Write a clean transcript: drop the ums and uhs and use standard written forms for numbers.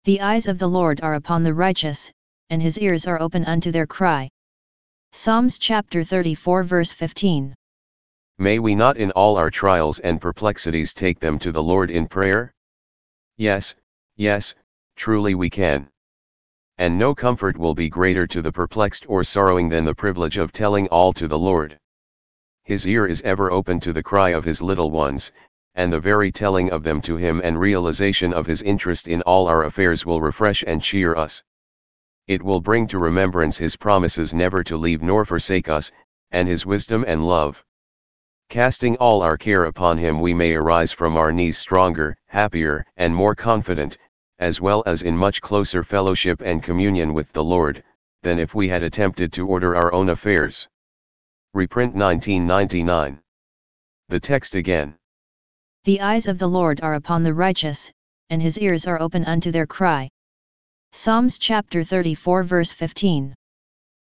The eyes of the Lord are upon the righteous, and his ears are open unto their cry. Psalms chapter 34 verse 15. May we not in all our trials and perplexities take them to the Lord in prayer? Yes, yes, truly we can. And no comfort will be greater to the perplexed or sorrowing than the privilege of telling all to the Lord. His ear is ever open to the cry of his little ones, and the very telling of them to him and realization of his interest in all our affairs will refresh and cheer us. It will bring to remembrance his promises never to leave nor forsake us, and his wisdom and love. Casting all our care upon him, we may arise from our knees stronger, happier, and more confident, as well as in much closer fellowship and communion with the Lord, than if we had attempted to order our own affairs. Reprint 1999. The text again. The eyes of the Lord are upon the righteous, and his ears are open unto their cry. Psalms chapter 34 verse 15.